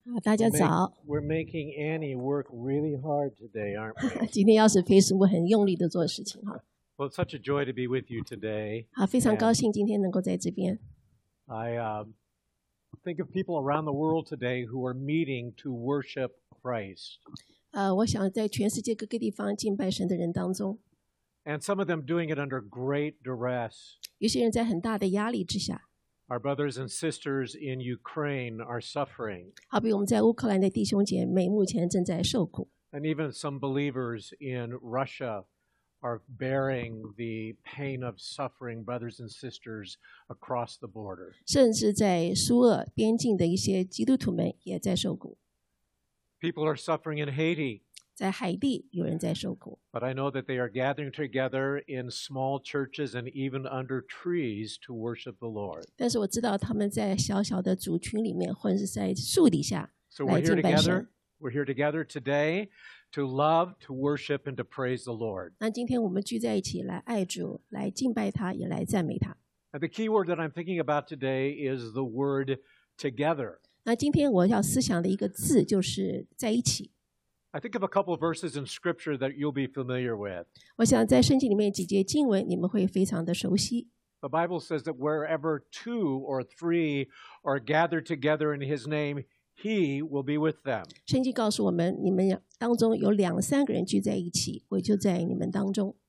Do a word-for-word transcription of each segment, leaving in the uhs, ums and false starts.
啊，大家早。 We're making Annie work really hard today, aren't we? 今天要是裴师母很用力的做事情哈。 Well, it's such a joy to be with you today. 好，非常高兴今天能够在这边。 I uh, think of people around the world today who are meeting to worship Christ. 呃，我想在全世界各个地方敬拜神的人当中， And some of them doing it under great duress. 有些人在很大的压力之下， Our brothers and sisters in Ukraine are suffering. 好比我们在乌克兰的弟兄姐妹目前正在受苦， And even some believers in Russia are bearing the pain of suffering brothers and sisters across the border. 甚至在苏俄边境的一些基督徒们也在受苦。 People are suffering in Haiti. 在海地有人在受苦， But I know that they are gathering together in small churches and even under trees to worship the Lord. 但是我知道他们在小小的族群里面，或者是在树底下 So 来 we're here 敬拜神 together. We're here together today to love, to worship, and to praise the Lord. 那今天我们聚在一起来爱主，来敬拜他，也来赞美他。 And the key word that I'm thinking about today is the word together. 那今天我要思想的一个字就是在一起。 I think of a couple of verses in Scripture that you'll be familiar with. 我想在圣经里面几节经文，你们会非常的熟悉。 The Bible says that wherever two or three are gathered together in His name, He will be with them. 圣经告诉我们，你们当中有两三个人聚在一起，我就在你们当中。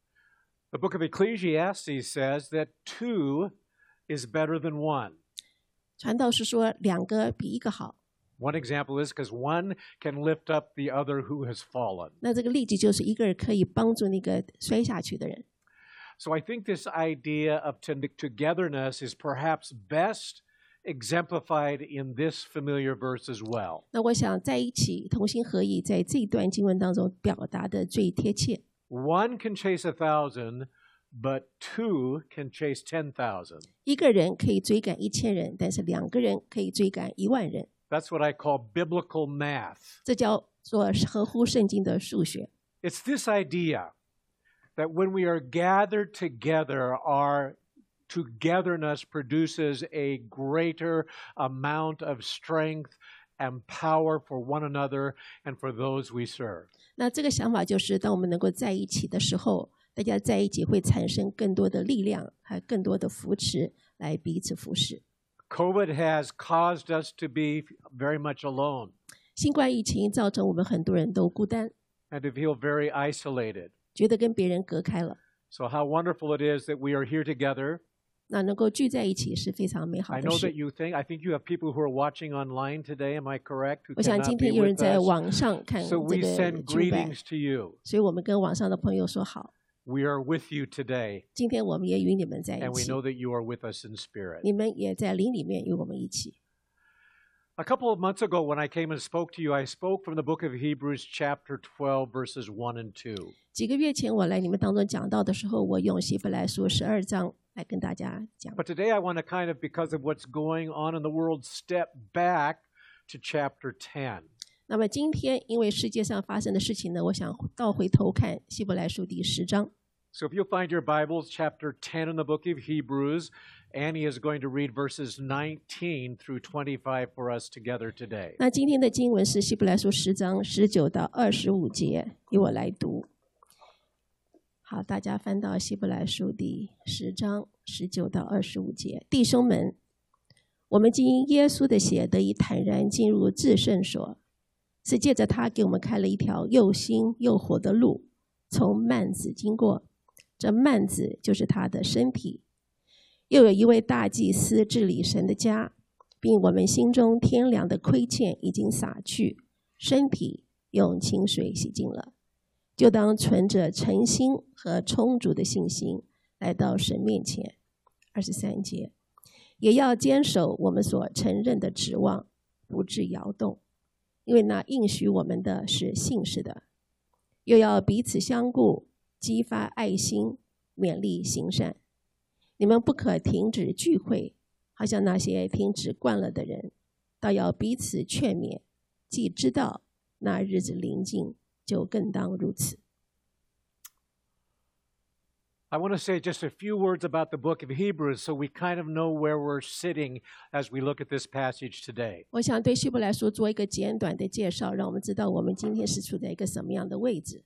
The book of Ecclesiastes says that two is better than one. 传道是说，两个比一个好。 One example is because one can lift up the other who has fallen. 那这个例子就是一个人可以帮助那个摔下去的人。 So I think this idea of to- togetherness is perhaps best exemplified in this familiar verse as well. 那我想在一起同心合意，在这一段经文当中表达的最贴切。 One can chase a thousand, but two can chase ten thousand. 一个人可以追赶一千人，但是两个人可以追赶一万人。 That's what I call biblical math. 这叫做合乎圣经的数学。 It's this idea that when we are gathered together, our togetherness produces a greater amount of strength and power for one another and for those we serve. 那这个想法就是，当我们能够在一起的时候，大家在一起会产生更多的力量，还有更多的扶持，来彼此扶持。 COVID has caused us to be very much alone 新冠疫情造成我们很多人都孤单， and to feel very isolated. 觉得跟别人隔开了。 So how wonderful it is that we are here together. 那能够聚在一起是非常美好 I 的 know that 事。 you think, I think you have people who are watching online today, am I correct? Who 我想 cannot 今 be 天有人 with 在 us. 网上看 So 这 we 个 send 聚拜， greetings to you. 所以我们跟网上的朋友说好， We are with you today, 今天我们也与你们在 and 一 we 起， know that you are with us in spirit. 你们也在灵里面与我们一起。 A couple of months ago, when I came and spoke to you, I spoke from the book of Hebrews, chapter twelve, verses one and two. 几个月前我来你们当中讲到的时候，我用希伯来书十二章来跟大家讲。 But today I want to kind of, because of what's going on in the world, step back to chapter ten. 那么今天因为世界上发生的事情呢，我想倒回头看希伯来书第十章。 So if you'll find your Bibles, chapter ten in the book of Hebrews, Annie is going to read verses nineteen through twenty-five for us together today. 那今天的经文是希伯来书十章十九到二十五节，由我来读。好，大家翻到希伯来书第十章十九到二十五节。弟兄们，我们经因耶稣的血得以坦然进入至圣所，是借着他给我们开了一条又新又活的路，从幔子经过。这幔子就是他的身体。又有一位大祭司治理神的家，并我们心中天良的亏欠已经洒去，身体用清水洗净了，就当存着诚心和充足的信心来到神面前。二十三节，也要坚守我们所承认的指望，不致摇动，因为那应许我们的是信实的。又要彼此相顾，激发爱心，勉励行善。你们不可停止聚会，好像那些停止惯了的人，倒要彼此劝勉，既知道那日子临近，就更当如此。 I want to say just a few words about the book of Hebrews so we kind of know where we're sitting as we look at this passage today. 我想对希伯来书做一个简短的介绍，让我们知道我们今天是处在一个什么样的位置。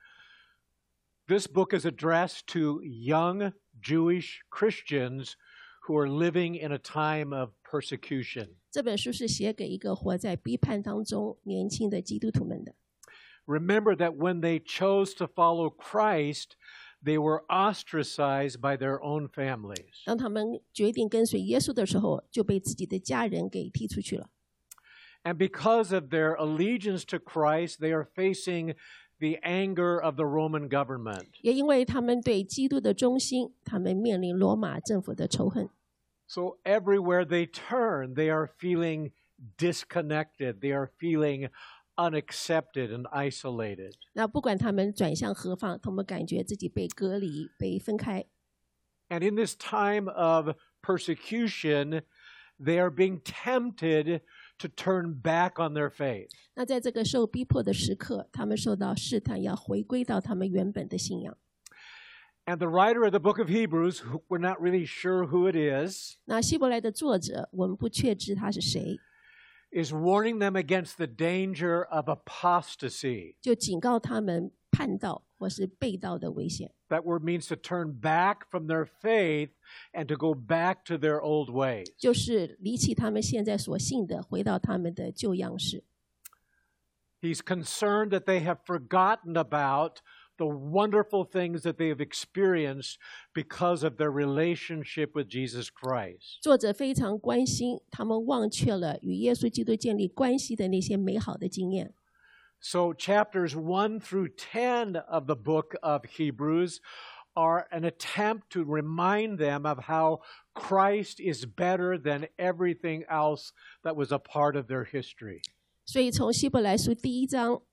This book is addressed to young Jewish Christians who are living in a time of persecution. 这本书是写给一个活在逼迫当中年轻的基督徒们的。 Remember that when they chose to follow Christ, they were ostracized by their own families. 当他们决定跟随耶稣的时候，就被自己的家人给踢出去了。 And because of their allegiance to Christ, they are facing the anger of the Roman government. 也因为他们对基督的忠心，他们面临罗马政府的仇恨。 So everywhere they turn, they are feeling disconnected. They are feeling unaccepted and isolated. 那不管他们转向何方，他们感觉自己被隔离、被分开。 And in this time of persecution, they are being tempted to turn back on their faith. 那在这个受逼迫的时刻，他们受到试探，要回归到他们原本的信仰。 And the writer of the book of Hebrews, who we're not really sure who it is, 那希伯来的作者，我们不确知他是谁， is warning them against the danger of apostasy. 就警告他们叛道或是背道的危险。 That word means to turn back from their faith and to go back to their old ways. 就是离弃他们现在所信的，回到他们的旧样式。 He's concerned that they have forgotten about the wonderful things that they have experienced because of their relationship with Jesus Christ. 作者非常关心他们忘却了与耶稣基督建立关系的那些美好的经验。 So chapters one through ten of the book of Hebrews are an attempt to remind them of how Christ is better than everything else that was a part of their history. 所以从希伯来书第一章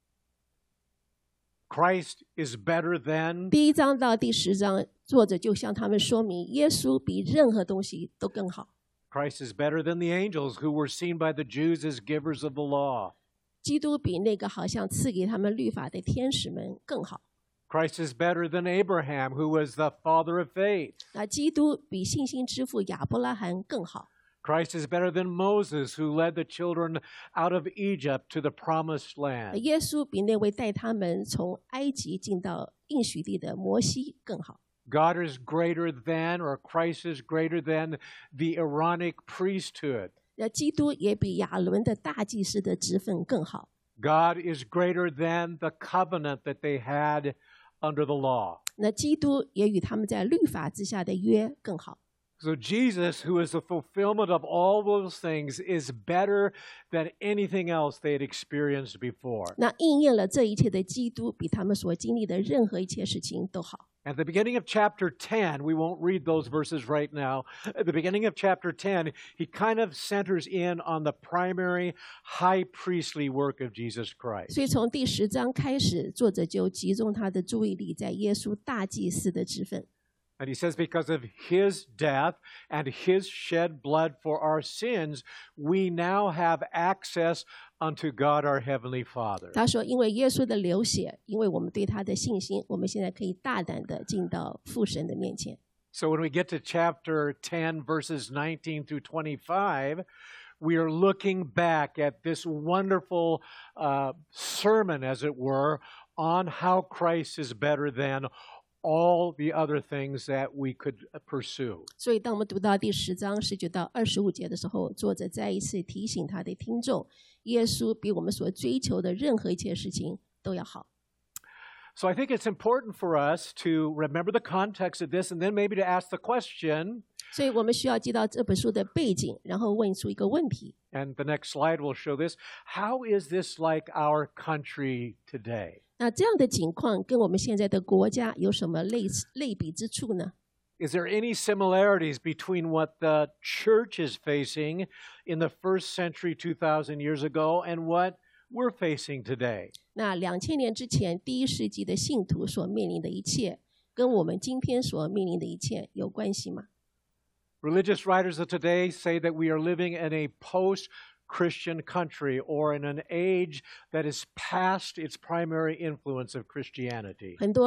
Christ is better than 第一章到第十章，作者就向他们说明，耶稣比任何东西都更好。 Christ is better than the angels who were seen by the Jews as givers of the law. 基督比那个好像赐给他们律法的天使们更好。 Christ is better than Abraham, who was the father of faith. 那基督比信心之父亚伯拉罕更好。 Christ is better than Moses, who led the children out of Egypt to the promised land. 耶稣比那位带他们从埃及进到应许地的摩西更好。 God is greater than, or Christ is greater than, the Aaronic priesthood. 那基督也比亚伦的大祭司的职分更好。 God is greater than the covenant that they had under the law. 那基督也与他们在律法之下的约更好。 So Jesus, who is the fulfillment of all those things, is better than anything else they had experienced before. 那应验了这一切的基督，比他们所经历的任何一切事情都好。 At the beginning of chapter ten, we won't read those verses right now. At the beginning of chapter ten, he kind of centers in on the primary high priestly work of Jesus Christ. 所以从第十章开始，作者就集中他的注意力在耶稣大祭司的职分。 And he says, because of his death and his shed blood for our sins, we now have access unto God our Heavenly Father. 他说：“因为耶稣的流血，因为我们对他的信心，我们现在可以大胆的进到父神的面前。” So when we get to chapter ten, verses nineteen through twenty-five, we are looking back at this wonderful uh, sermon, as it were, on how Christ is better than all the other things that we could pursue. 所以，当我们读到第十章十九到二十五节的时候，作者再一次提醒他的听众，耶稣比我们所追求的任何一切事情都要好。 So I think it's important for us to remember the context of this and then maybe to ask the question. 所以我们需要知道这本书的背景，然后问出一个问题。 And the next slide will show this. How is this like our country today? 那这样的情况跟我们现在的国家有什么类似类比之处呢？ Is there any similarities between what the church is facing in the first century two thousand years ago and what we're facing today? 那两千年之前第一世纪的信徒所面临的一切，跟我们今天所面临的一切有关系吗？ Religious writers of today say that we are living in a post-Christian country or in an age that is past its primary influence of Christianity. 很多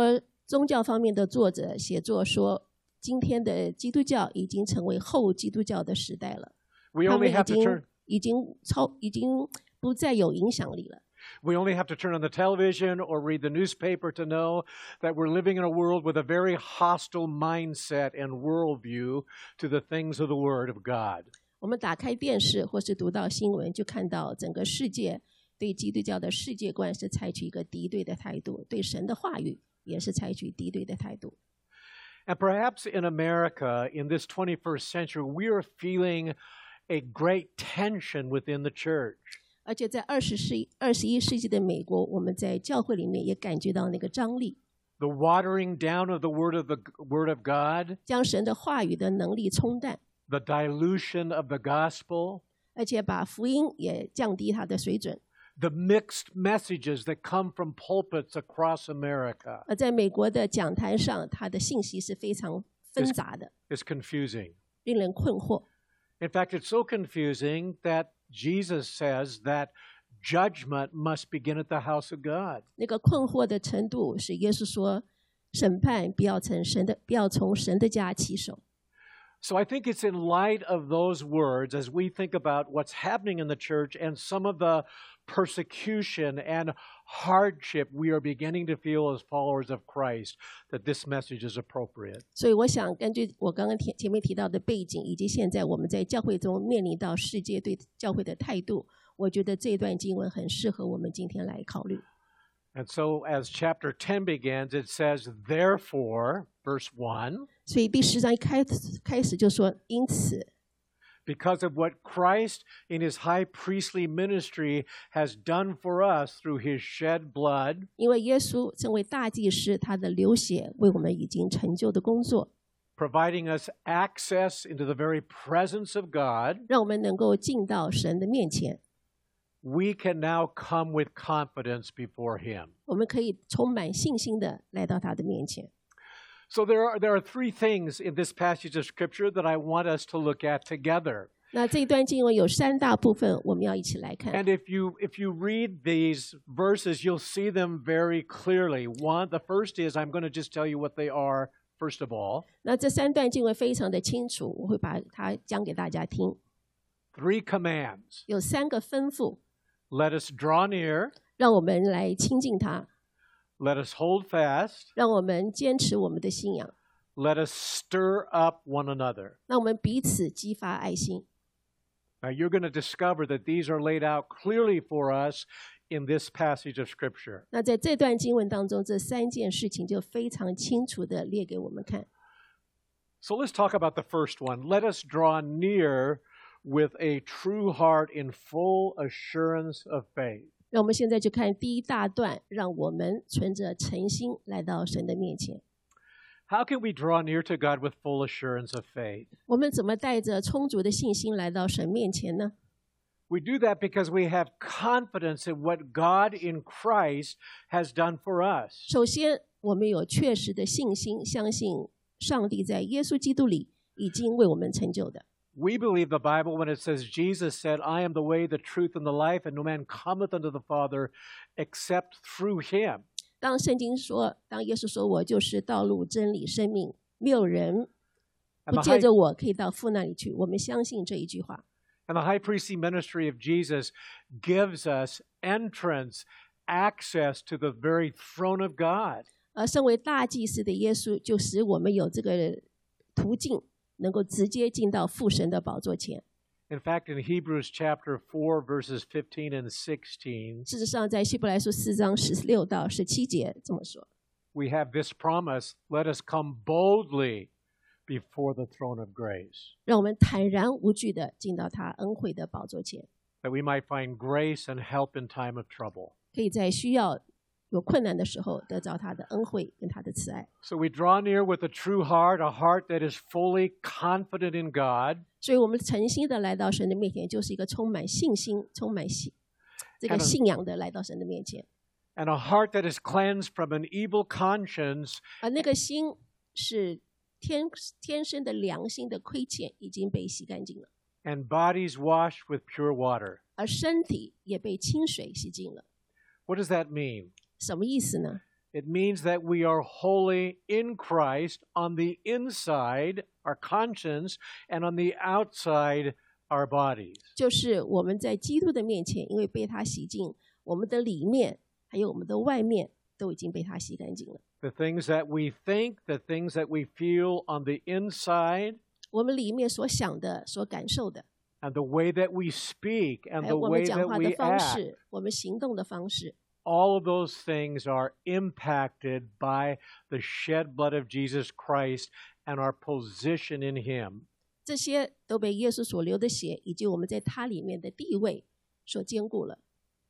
宗教方面的作者写作说，今天的基督教已经成为后基督教的时代了。 We 他 only 们已 have to 经 turn 已经超已经不再有影响力了。 we only have to turn on the television or read the newspaper to know that we're living in a world with a very hostile mindset and worldview to the things of the Word of God. 我们打开电视或是读到新闻，就看到整个世界对基督教的世界观是采取一个敌对的态度，对神的话语也是采取敌对的态度。 And perhaps in America, in this twenty-first century, we are feeling a great tension within the church. 而且在二十世二十一世纪的美国，我们在教会里面也感觉到那个张力， The watering down of the word of the Word of God, 将神的话语的能力冲淡， the dilution of the gospel, 而且把福音也降低它的水准。 the mixed messages that come from pulpits across America 而在美国的讲坛上，它的信息是非常纷杂的， is confusing. 令人困惑。 In fact, it's so confusing that Jesus says that judgment must begin at the house of God. 那个困惑的程度是耶稣说，审判不要从神的不要从神的家起手。 So I think it's in light of those words, as we think about what's happening in the church and some of the persecution and hardship we are beginning to feel as followers of Christ, that this message is appropriate. 所以我想根据我刚刚前前面提到的背景，以及现在我们在教会中面临到世界对教会的态度，我觉得这段经文很适合我们今天来考虑。 And so as chapter ten begins, it says, therefore, verse one, 所以第十章一开始开始就说，因此 because of what Christ in his high priestly ministry has done for us through his shed blood, 因为耶稣成为大祭司，他的流血为我们已经成就的工作， providing us access into the very presence of God, 让我们能够进到神的面前， we can now come with confidence before him. 我们可以充满信心的来到他的面前。 So there are, there are three things in this passage of Scripture that I want us to look at together. 那这一段经文有三大部分，我们要一起来看。 And if you if you read these verses, you'll see them very clearly. One, the first is, I'm going to just tell you what they are, first of all. 那这三段经文非常的清楚，我会把它讲给大家听。 Three commands. 有三个吩咐， Let us draw near, 让我们来亲近他， let us hold fast, 让我们坚持我们的信仰， let us stir up one another. 让我们彼此激发爱心。 Now you're going to discover that these are laid out clearly for us in this passage of Scripture. 那在这段经文当中，这三件事情就非常清楚的列给我们看。 So let's talk about the first one. Let us draw near with a true heart in full assurance of faith. 让我们现在就看第一大段，让我们存着诚心来到神的面前。 How can we draw near to God with full assurance of faith? 我们怎么带着充足的信心来到神面前呢？ We do that because we have confidence in what God in Christ has done for us. 首先，我们有确实的信心，相信上帝在耶稣基督里已经为我们成就的。 We believe the Bible when it says Jesus said, I am the way, the truth, and the life, and no man cometh unto the Father except through him. 当圣经说，当耶稣说我就是道路、真理、生命，没有人 And 不 the 借 high, 着我可以到父那里去。我们相信这一句话。 and the high priestly ministry of Jesus gives us entrance, access to the very throne of God. 而身为大祭司的耶稣，就使我们有这个途径，能够直接进到父神的宝座前。 In fact, in Hebrews chapter four, verses fifteen and sixteen, 事实上，在希伯来书四章十六到十七节这么说： we have this promise, let us come boldly before the throne of grace, 让我们坦然无惧的进到他恩惠的宝座前， that we might find grace and help in time of trouble. 可以在需要有困难的时候得着他的恩惠跟他的慈爱。 So we draw near with a true heart, a heart that is fully confident in God, 所以，我们诚心的来到神的面前，就是一个充满信心、充满信这个 And a- 信仰的来到神的面前。 and a heart that is cleansed from an evil conscience 而那个心是天天生的良心的亏欠已经被洗干净了， and bodies washed with pure water. 而身体也被清水洗净了。 What does that mean? 什么意思呢？ It means that we are holy in Christ on the inside, our conscience, and on the outside, our bodies. 就是我们在基督的面前，因为被他洗净，我们的里面还有我们的外面都已经被他洗干净了。 The things that we think, the things that we feel on the inside, 我们里面所想的、所感受的， and the way that we speak, and 还 the 有我们 way 讲 that 话的 we 方 act, 式，我们行动的方式， all of those things are impacted by the shed blood of Jesus Christ and our position in Him. 这些都被耶稣所流的血，以及我们在他里面的地位所兼顾了。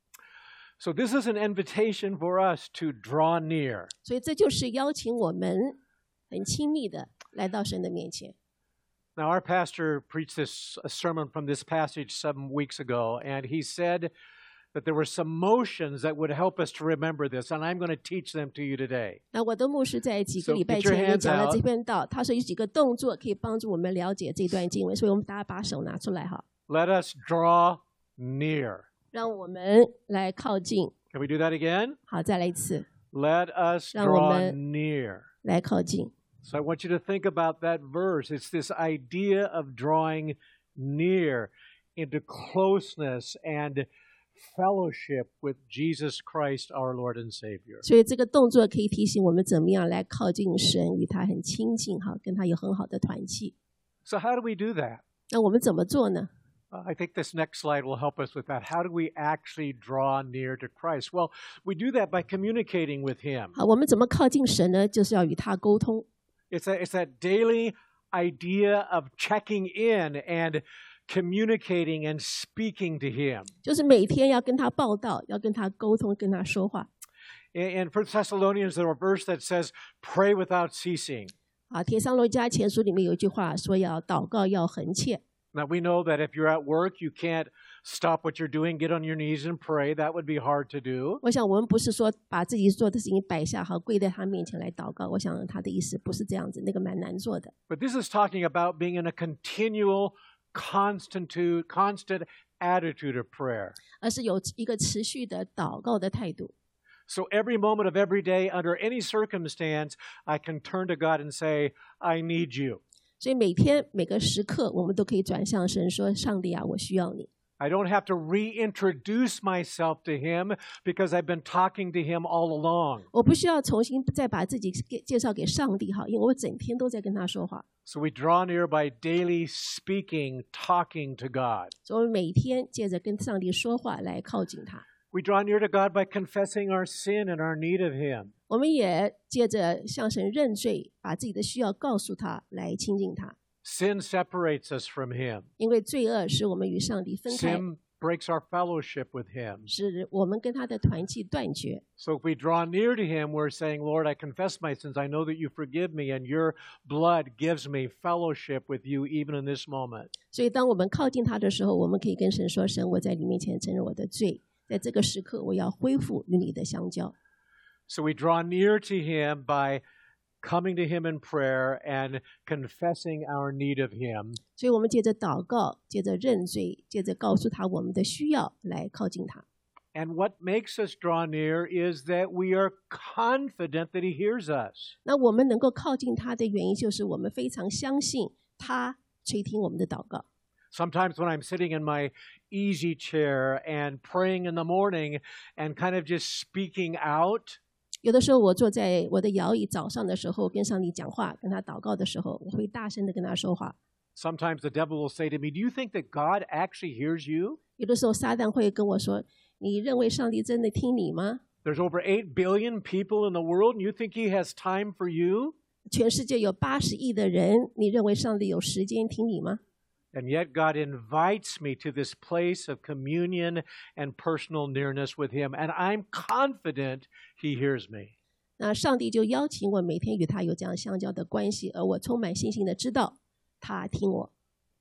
So this is an invitation for us to draw near. 所以这就是邀请我们很亲密的来到神的面前。 Now, our pastor preached this a sermon from this passage some weeks ago, and he said that there were some motions that would help us to remember this, and I'm going to teach them to you today. 那我的牧师在几个 So 礼拜 get your 前也 hands 讲了 out. 这篇道，他说有几个动作可以帮助我们了解这段经文，所以我们大家把手拿出来哈， Let us draw near. 让我们来靠近。 Can we do that again? 好，再来一次， Let us 让我 draw 们 near. 来靠近。 So I want you to think about that verse. It's this idea of drawing near into closeness and fellowship with Jesus Christ, our Lord and Savior. 所以这个动作可以提醒我们怎么样来靠近神，与他很亲近，哈，跟他有很好的团契。 So how do we do that? 那我们怎么做呢？ Uh, I think this next slide will help us with that. How do we actually draw near to Christ? Well, we do that by communicating with Him. 好，我们怎么靠近神呢？就是要与他沟通。 It's that, it's that daily idea of checking in and communicating and speaking to Him. 就是每天要跟他报道，要跟他沟通，跟他说话。 In, in First Thessalonians, there's a verse that says, pray without ceasing. 啊，帖撒罗尼迦前书里面有一句话说要祷告，要恒切。 Now, we know that if you're at work, you can't stop what you're doing, get on your knees and pray. That would be hard to do. 我想我们不是说把自己做的事情摆下，好跪在他面前来祷告。我想他的意思不是这样子，那个蛮难做的。 But this is talking about being in a continual, constant, constant attitude of prayer. 而是有一个持续的祷告的态度。 So every moment of every day, under any circumstance, I can turn to God and say, I need you. 所以每天每个时刻，我们都可以转向神说：“上帝啊，我需要你。” I don't have to reintroduce myself to Him because I've been talking to Him all along. 我不需要重新再把自己给介绍给上帝哈，因为我整天都在跟他说话。 So we draw near by daily speaking, talking to God. 所以我们每天借着跟上帝说话来靠近他。 We draw near to God by confessing our sin and our need of Him. 我们也借着向神认罪，把自己的需要告诉他，来亲近他。 Sin separates us from Him. 因为罪恶使我们与上帝分开， Sin breaks our fellowship with Him. 使我们跟他的团契断绝。 So if we draw near to Him, we're saying, Lord, I confess my sins. I know that you forgive me, and your blood gives me fellowship with you even in this moment. 所以当我们靠近他的时候，我们可以跟神说：“神，我在你面前承认我的罪，在这个时刻，我要恢复与你的相交。” So we draw near to Him by coming to Him in prayer and confessing our need of Him. 所以我们借着祷告，借着认罪，借着告诉他我们的需要，来靠近他。 And what makes us draw near is that we are confident that He hears us. 那我们能够靠近他的原因，就是我们非常相信他垂听我们的祷告。 Sometimes when I'm sitting in my easy chair and praying in the morning and kind of just speaking out, 有的时候，我坐在我的摇椅，早上的时候跟上帝讲话，跟他祷告的时候，我会大声的跟他说话。 sometimes the devil will say to me, do you think that God actually hears you? 有的时候，撒旦会跟我说：“你认为上帝真的听你吗？ There's over eight billion people in the world, and you think He has time for you? 全世界有八十亿的人，你认为上帝有时间听你吗？” And yet God invites me to this place of communion and personal nearness with Him, and I'm confident He hears me. 那上帝就邀请我每天与他有这样相交的关系，而我充满信心的知道他听我。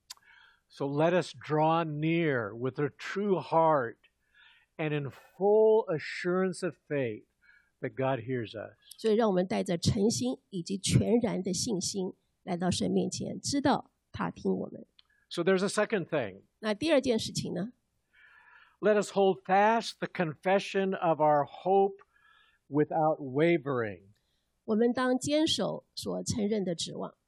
So let us draw near with a true heart and in full assurance of faith that God hears us. 所以，让我们带着诚心以及全然的信心来到神面前，知道他听我们。 So there's a second thing. 那第二件事情呢？ Let us hold fast the confession of our hope without wavering. 我们当坚守所承认的指望。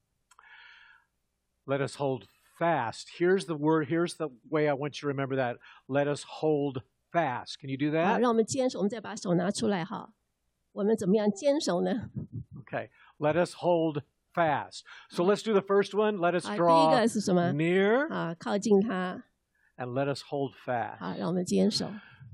Let us hold fast. Here's the word, here's the way I want you to remember that. Let us hold fast. Can you do 好， that? 让我们坚守，我们再把手拿出来哈。我们怎么样坚守呢？ Okay. Let us hold fast. So let's do the first one. Let us 啊，第一 draw 个是什么？ near 啊，靠近他， and let us hold 好， fast. 让我们坚守。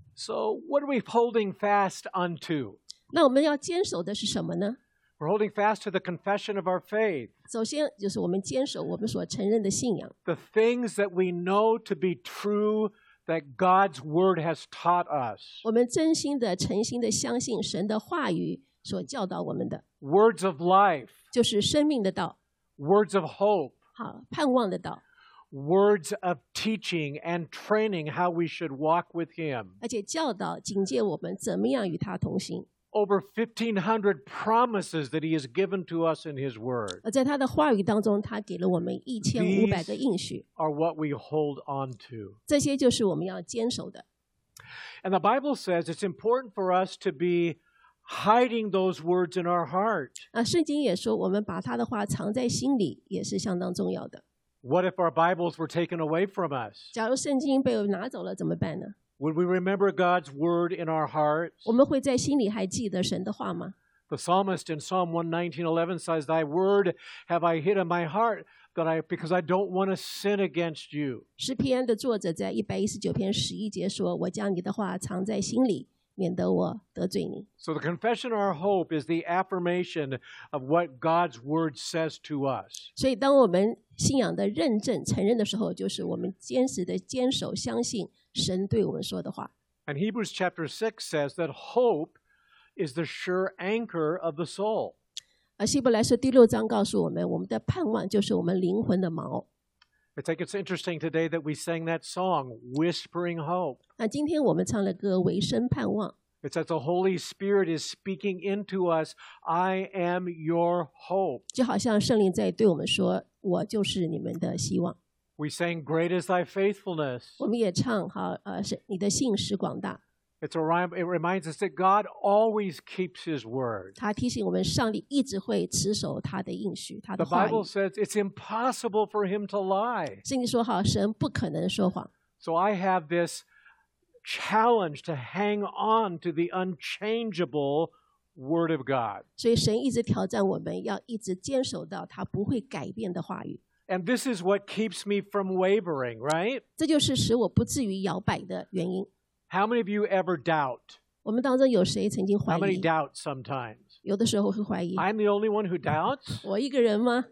So what are we holding fast unto? 那我们要坚守的是什么呢？ We're holding fast to the confession of our faith, 首先就是我们坚守我们所承认的信仰， the things that we know to be true that God's word has taught us. 我们真心的、诚心的相信神的话语所教导我们的， Words of life, 就是生命的道， words of hope, 好，盼望的道， words of teaching and training how we should walk with Him. 而且教导警戒我们怎么样与他同行。 Over fifteen hundred promises that He has given to us in His word 而在他的话语当中，他给了我们一千五百个应许， are what we hold on to. 这些就是我们要坚守的。 And the Bible says it's important for us to be hiding those words in our heart. 啊，圣经也说，我们把他的话藏在心里，也是相当重要的。 What if our Bibles were taken away from us? 假如圣经被拿走了怎么办呢？ Would we remember God's word in our hearts? 我们会在心里还记得神的话吗？ The psalmist in Psalm one nineteen eleven says, Thy word have I hid in my heart that I, because I don't want to sin against you. 诗篇的作者在一百一十九篇十一节说：“我将你的话藏在心里，免得我得罪你。” So the confession of our hope is the affirmation of what God's word says to us. 所以，当我们信仰的认证、承认的时候，就是我们坚实的坚守、相信神对我们说的话。 And Hebrews chapter six says that hope is the sure anchor of the soul. 而希伯来书第六章告诉我们，我们的盼望就是我们灵魂的锚。 I think it's interesting today that we sang that song, Whispering Hope. 那今天我们唱的歌《唯生盼望》， It's that the Holy Spirit is speaking into us, I am your hope. 就好像圣灵在对我们说：“我就是你们的希望。” We sang, Great is thy faithfulness. 我们也唱好，呃，是你的信实广大。 It's a rhyme, it reminds us that God always keeps his word. 他提醒我们，上帝一直会持守他的应许，他 The 的话语。 Bible says it's impossible for him to lie. 圣经说好，神不可能说谎。 So I have this challenge to hang on to the unchangeable word of God. 所以神一直挑战我们，要一直坚守到他不会改变的话语。 And this is what keeps me from wavering, right? 这就是使我不至于摇摆的原因。 How many of you ever doubt? 我们当中有谁曾经怀 How many 疑？ doubt sometimes? 有的时候会怀疑， I'm the only one who doubts? 我一个人吗？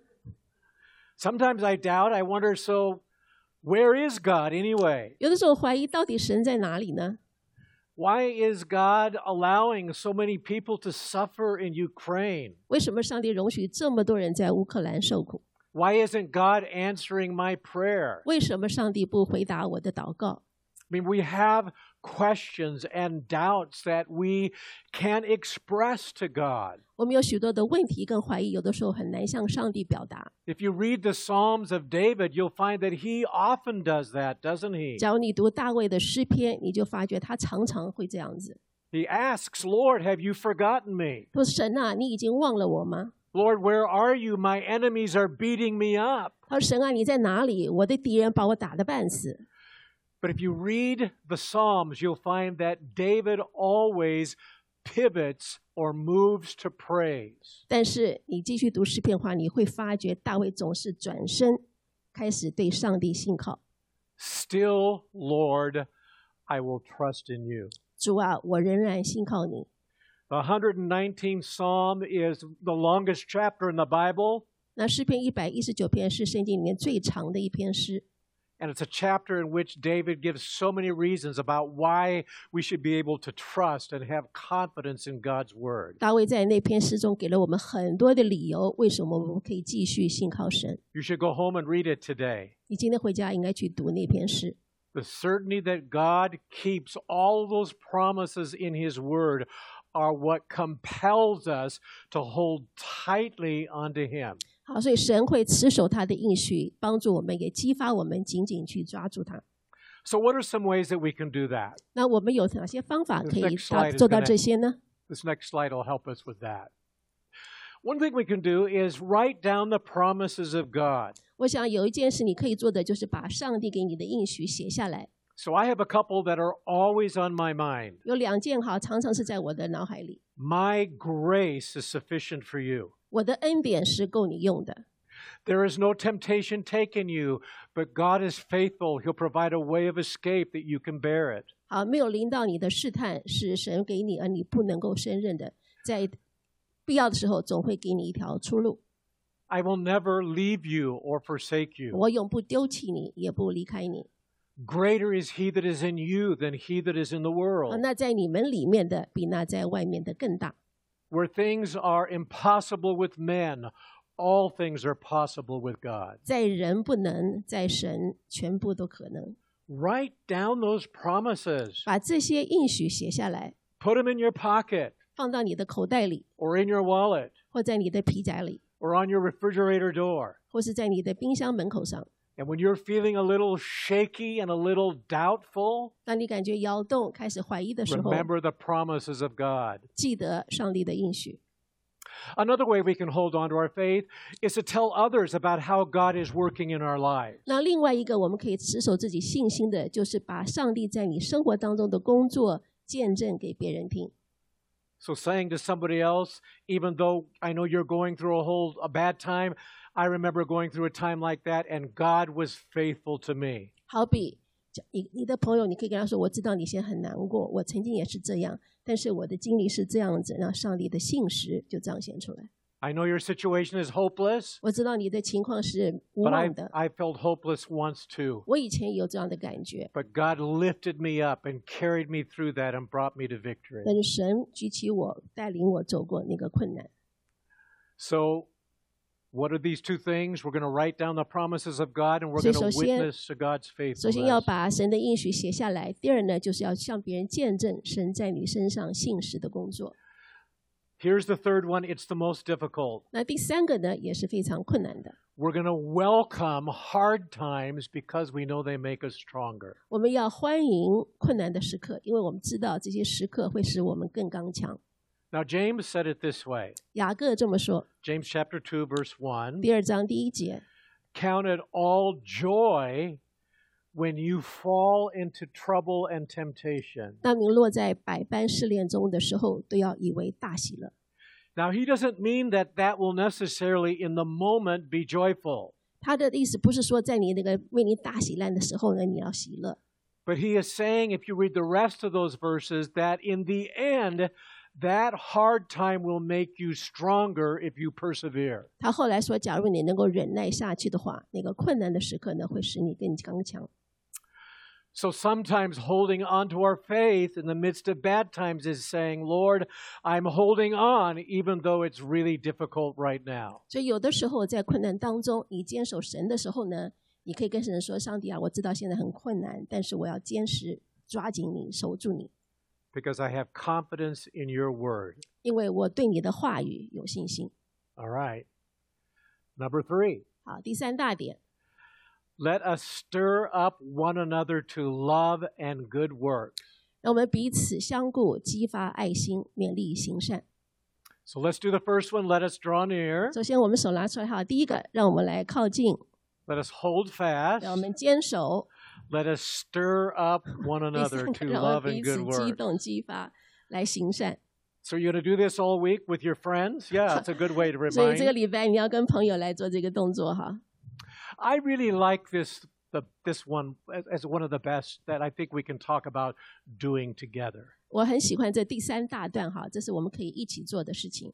Sometimes I doubt. I wonder, so where is God anyway? 有的时候怀疑，到底神在哪里呢？ Why is God allowing so many people to suffer in Ukraine? 为什么上帝容许这么多人在乌克兰受苦？ Why isn't God answering my prayer? 为什么上帝不回答我的祷告？ I mean, we have questions and doubts that we can't express to God. 我们有许多的问题跟怀疑，有的时候很难向上帝表达。 If you read the Psalms of David, you'll find that he often does that, doesn't he? 假如你读大卫的诗篇，你就发觉他常常会这样子 He asks, Lord, have you forgotten me? 说：“神啊，你已经忘了我吗？” Lord, where are you? My enemies are beating me up. 他说：“神啊，你在哪里？我的敌人把我打得半死。” But if you read the Psalms, you'll find that David always pivots or moves to praise. 但是你继续读诗篇的话，你会发觉大卫总是转身，开始对上帝信靠。 Still, Lord, I will trust in you. 主啊，我仍然信靠你。 The one hundred nineteenth Psalm is the longest chapter in the Bible, 那诗篇一百一十九篇是圣经里面最长的一篇诗。 and it's a chapter in which David gives so many reasons about why we should be able to trust and have confidence in God's word. 大卫在那篇诗中给了我们很多的理由，为什么我们可以继续信靠神。 You should go home and read it today. 你今天回家应该去读那篇诗。 The certainty that God keeps all those promises in his word are what compels us to hold tightly onto him. 好，所以神会持守他的应许，帮助我们，也激发我们紧紧去抓住他。 So what are some ways that we can do that? 那我们有哪些方法可以 This next slide is 做到 gonna- 这些呢？ This next slide will help us with that. One thing we can do is write down the promises of God. 我想有一件事你可以做的，就是把上帝给你的应许写下来。 So I have a couple that are always on my mind. 有两件哈，常常是在我的脑海里。 My grace is sufficient for you. 我的恩典是够你用的。 There is no temptation taken you, but God is faithful. He'll provide a way of escape that you can bear it. 好，没有临到你的试探，是神给你，而你不能够胜任的，在必要的时候，总会给你一条出路。 I will never leave you or forsake you. 我永不丢弃你，也不离开你。 Greater is he that is in you than he that is in the 啊， world. 那在你们里面的，比那在外面的更大。 Where things are impossible with men, all things are possible with God. 在人不能，在神全部都可能。 Write down those promises. 把这些应许写下来， Put them in your pocket 放到你的口袋里， or in your wallet 或在你的皮夹里， or on your refrigerator door. 或是在你的冰箱门口上。 And when you're feeling a little shaky and a little doubtful, 当你感觉摇动、开始怀疑的时候， remember the promises of God. 记得上帝的应许。 Another way we can hold on to our faith is to tell others about how God is working in our lives. 那另外一个我们可以持守自己信心的，就是把上帝在你生活当中的工作见证给别人听。 So saying to somebody else, even though I know you're going through a whole a bad time, I remember going through a time like that, and God was faithful to me. 好比你你的朋友，你可以跟他说：“我知道你现在很难过，我曾经也是这样，但是我的经历是这样子。”那上帝的信实就彰显出来。 I know your situation is hopeless, 我知道你的情况是无 but I 望的， I felt hopeless once too. 我以前也有这样的感觉， But God lifted me up and carried me through that and brought me to victory. 但是神举起我，带领我走过那个困难。 So what are these two things? We're going to write down the promises of God and we're going to 所以首先- witness to God's 首先要 faithfulness. 把神的应许写下来，第二呢，就是要向别人见证神在你身上信实的工作。 Here's the third one. It's the most difficult. 那第三个呢，也是非常困难的。 We're going to welcome hard times because we know they make us stronger. 我们要欢迎困难的时刻，因为我们知道这些时刻会使我们更刚强。 Now, James said it this way. 雅各这么说， James chapter two, verse one. 第二章第一节， Count it all joy when you fall into trouble and temptation. 当你落在百般试炼中的时候，都要以为大喜乐。 Now, he doesn't mean that that will necessarily in the moment be joyful. 他的意思不是说在你那个为你大喜难的时候呢，你要喜乐。 But he is saying, if you read the rest of those verses, that in the end, that hard time will make you stronger if you persevere. 他后来说，假如你能够忍耐下去的话，那个困难的时刻呢，会使你更刚强。 So sometimes holding on to our faith in the midst of bad times is saying, Lord, I'm holding on even though it's really difficult right now. 所以有的时候在困难当中，你坚守神的时候呢，你可以跟神说：“上帝啊，我知道现在很困难，但是我要坚持抓紧你，守住你， Because I have confidence in your word. 因为我对你的话语有信心。 All right. Number three, ” 好，第三大点， let us stir up one another to love and good works. 让我们彼此相顾，激发爱心，勉励行善。 So let's do the first one. Let us draw near. 首先，我们手拿出来，好，第一个，让我们来靠近， Let us hold fast. 让我们坚守。 Let us stir up one 第 another 三 to 个，让我 love 们彼 and 此 good 激 works. 动、激发，来行善。 So you're going to do this all week with your friends? Yeah, it's a good way to 所以这个 remind. 礼拜你要跟朋友来做这个动作哈。 I really like this the this one as, as one of the best that I think we can talk about doing together. 我很喜欢这第三大段哈，这是我们可以一起做的事情。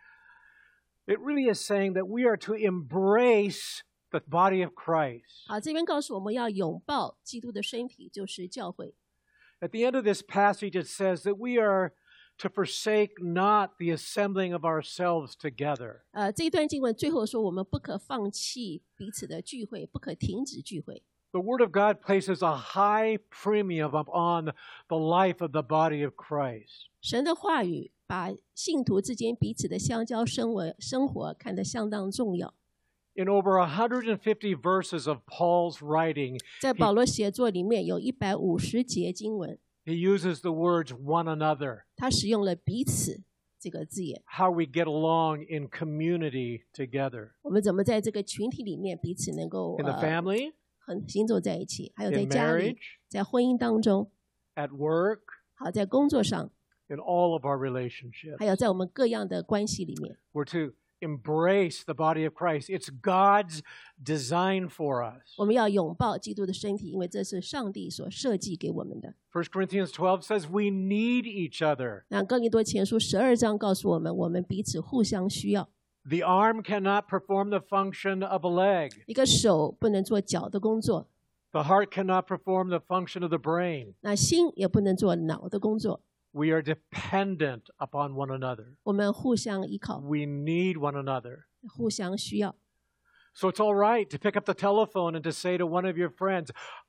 It really is saying that we are to embrace the body of Christ. 好，这边告诉我们要拥抱基督的身体，就是教会。 At the end of this passage, it says that we are to forsake not the assembling of ourselves together. 呃，这一段经文最后说，我们不可放弃彼此的聚会，不可停止聚会。 The Word of God places a high premium upon the life of the body of Christ. 神的话语把信徒之间彼此的相交生活生活看得相当重要。 In over one hundred fifty verses of Paul's writing, 在保罗写作里面有一百五十节经文， He uses the words one another, 他使用了彼此这个字眼。 how we get along in community together. 我们怎么在这个群体里面彼此能够 In the 呃 family, 很行走在一起，还有在 in 家里， marriage, 在婚姻当中， at work, 好在工作上， in all of our relationships. 还有在我们各样的关系里面， We're to embrace the body of Christ. It's God's design for us. 我们要拥抱基督的身体，因为这是上帝所设计给我们的。 First Corinthians twelve says we need each other. 那哥林多前书十二章告诉我们，我们彼此互相需要。 The arm cannot perform the function of a leg. 一个手不能做脚的工作， The heart cannot perform the function of the brain. 那心也不能做脑的工作。 We are dependent upon one another. 我们互相依靠， We need one another. 互相需要。 So it's all right to pick up the telephone and to say to one of your friends,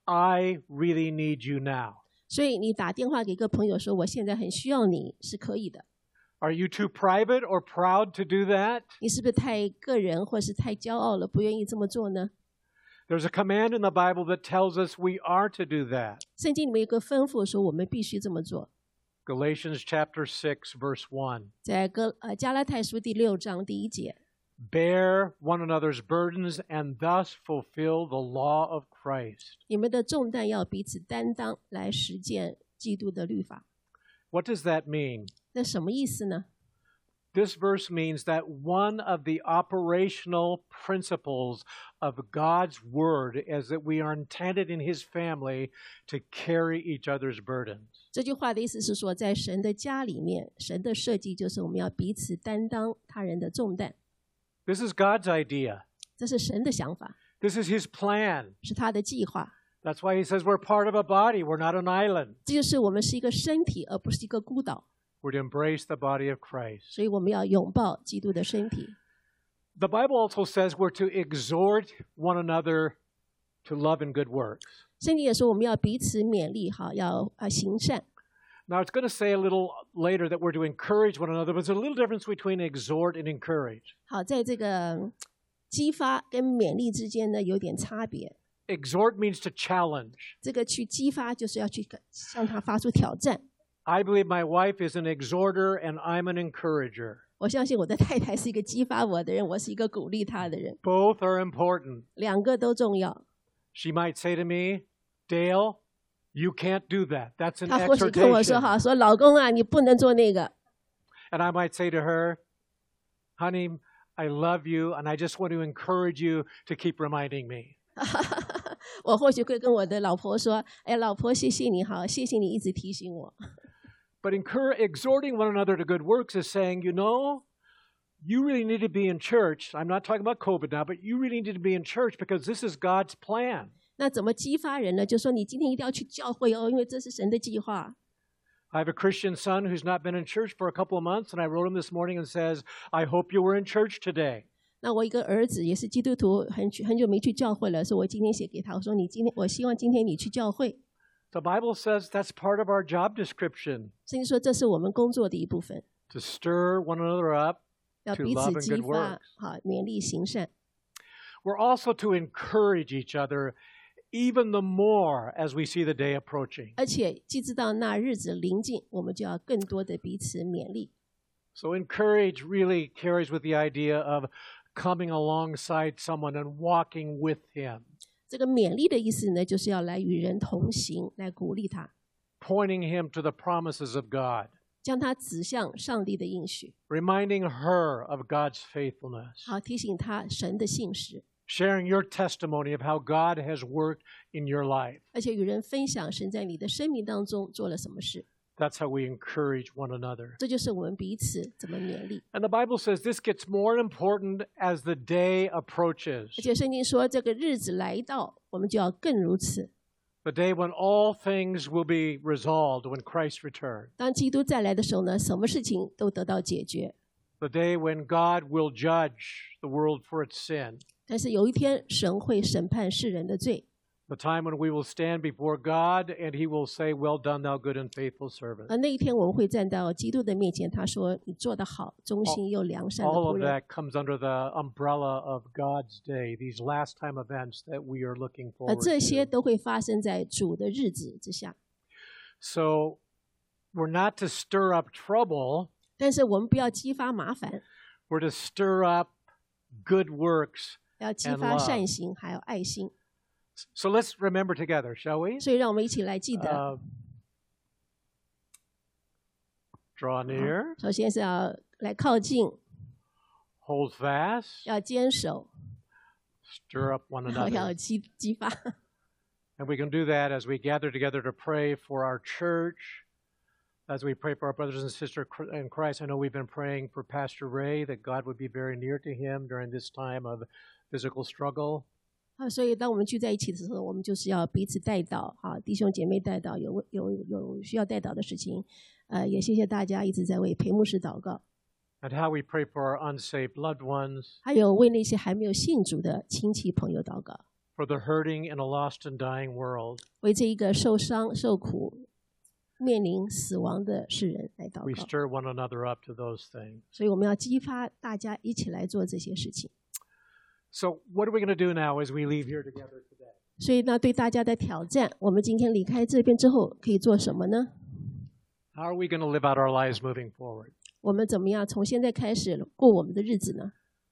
I really need you now. 所以你打电话给一个朋友说：“我现在很需要你”，是可以的。 Are you too private or proud to do that? 你是不是太个人或是太骄傲了，不愿意这么做呢？ There's a command in the Bible that tells us we are to do that. 圣经里面有个吩咐说，我们必须这么做。 Galatians chapter six, verse one. 在哥呃加拉太书第六章第一节， Bear one another's burdens and thus fulfill the law of Christ. 你们的重担要彼此担当，来实践基督的律法。 What does that mean? 那什么意思呢？ This verse means that one of the operational principles of God's word is that we are intended in his family to carry each other's burdens. 这句话的意思是说，在神的家里面，神的设计就是我们要彼此担当他人的重担， This is God's idea. 这是神的想法， This is his plan. 是他的计划。 That's why he says we're part of a body. We're not an island. 这就是我们是一个身体，而不是一个孤岛， We're to embrace the body of Christ. 所以我们要拥抱基督的身体。 The Bible also says we're to exhort one another to love and good works. 圣经也说我们要彼此勉励，好，要啊行善。 Now, it's going to say a little later that we're to encourage one another, but there's a little difference between exhort and encourage. 好，在这个激发跟勉励之间呢，有点差别。 Exhort means to challenge. 这个去激发，就是要去向他发出挑战。 I believe my wife is an exhorter and I'm an encourager. 我相信我的太太是一个激发我的人，我是一个鼓励她的人， Both are important. 两个都重要。 She might say to me, Dale, you can't do that. That's an 她或许跟我说：“ exhortation. 好，说老公啊，你不能做那个。 And I might say to her, honey, I love you and I just want to encourage you to keep reminding me. ” 我或许会跟我的老婆说：“哎，老婆，谢谢你，好，谢谢你一直提醒我。” But encourage, exhorting one another to good works is saying, you know, you really need to be in church. I'm not talking about COVID now, but you really need to be in church because this is God's plan. 那怎么激发人呢？就说你今天一定要去教会哦，因为这是神的计划。 I have a Christian son who's not been in church for a couple of months, and I wrote him this morning and says, I hope you were in church today. 那我一个儿子也是基督徒，很很久没去教会了，所以我今天写给他，我说你今天，我希望今天你去教会。 The Bible says that's part of our job description, 圣经说这是我们工作的一部分， to stir one another up. 要 To 彼 love 此 and 激 good 发 works.， 好勉励行善。 We're also to encourage each other even the more as we see the day approaching. 而且既知道那日子临近，我们就要更多的彼此勉励。 So encourage really carries with the idea of coming alongside someone and walking with him, 这个勉励的意思呢，就是要来与人同行，来鼓励他， pointing him to the promises of God, 将他指向上帝的应许， reminding her of God's faithfulness, 好提醒他神的信实， sharing your testimony of how God has worked in your life. 而且与人分享神在你的生命当中做了什么事。 That's how we encourage one another. 这就是我们彼此怎么勉励。 And the Bible says this gets more important as the day approaches, 而且圣经说，这个日子来到，我们就要更如此。 the day when all things will be resolved when Christ returns, 当基督再来的时候呢，什么事情都得到解决。 the day when God will judge the world for its sin, 但是有一天，神会审判世人的罪。 the time when we will stand before God and he will say, well done, thou good and faithful servant. 而那一天，我们会站到基督的面前，他说：“你做得好，忠心又良善的 All 仆 of 人。” that comes under the umbrella of God's day, these last time events that we are looking 而 forward 这些 to. 都会发生在主的日子之下。 So we're not to stir up trouble, 但是我们不要激发麻烦， we're to stir up good works. 要激 And 发 love. 善行，还有爱心。 So let's remember together, shall we? 所以让我们一起来记得， Uh, draw near, 首先是要来靠近， hold fast, 要坚守， stir up one 然后要 another. 激激发。 And we can do that as we gather together to pray for our church, as we pray for our brothers and sisters in Christ. I know we've been praying for Pastor Ray, that God would be very near to him during this time of physical struggle. 啊，所以当我们聚在一起的时候，我们就是要彼此带祷，啊，弟兄姐妹带祷，有有有需要带祷的事情，呃，也谢谢大家一直在为裴牧师祷告， And how we pray for our unsaved loved ones, 还有为那些还没有信主的亲戚朋友祷告， for the hurting in a lost and dying world. 为这一个受伤、受苦、面临死亡的世人来祷 We 告。 stir one another up to those things. 所以我们要激发大家一起来做这些事情。 So what are we going to do now as we leave here together today? 所以呢，对大家的挑战，我们今天离开这边之后可以做什么呢？ How are we going to live out our lives moving forward? 我们怎么样从现在开始过我们的日子呢？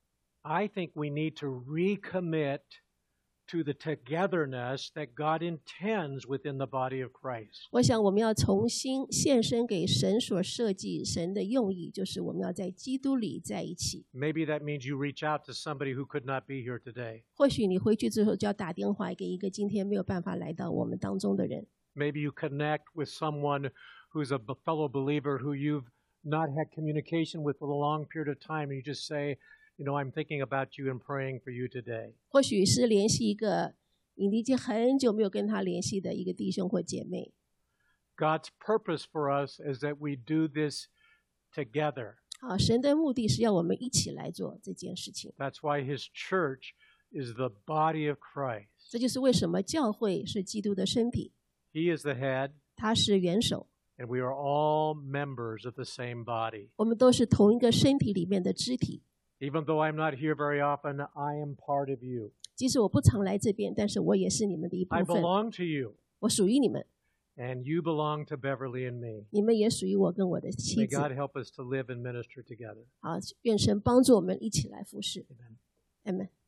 I think we need to recommit to the togetherness that God intends within the body of Christ. 我想我们要重新献身给神所设计神的用意，就是我们要在基督里在一起。 Maybe that means you reach out to somebody who could not be here today. 或许你回去之后就要打电话给一个今天没有办法来到我们当中的人， Maybe you connect with someone who's a b- fellow believer who you've not had communication with for a long period of time, and you just say, you know, I'm thinking about you and praying for you today. 或许是联系一个你已经很久没有跟他联系的一个弟兄或姐妹。 God's purpose for us is that we do this together. 啊，神的目的是要我们一起来做这件事情。 That's why his church is the body of Christ. 这就是为什么教会是基督的身体， He is the head, 他是元首， and we are all members of the same body. 我们都是同一个身体里面的肢体。 Even though I'm not here very often, I am part of you. 即使我不常来这边，但是我也是你们的一部 I 分， belong to you, 我属于你们， and you belong to Beverly and me. 你们也属于我跟我的妻 May 子。 God help us to live and minister together. 好，愿神帮助我们一起来服侍。 Amen. Amen。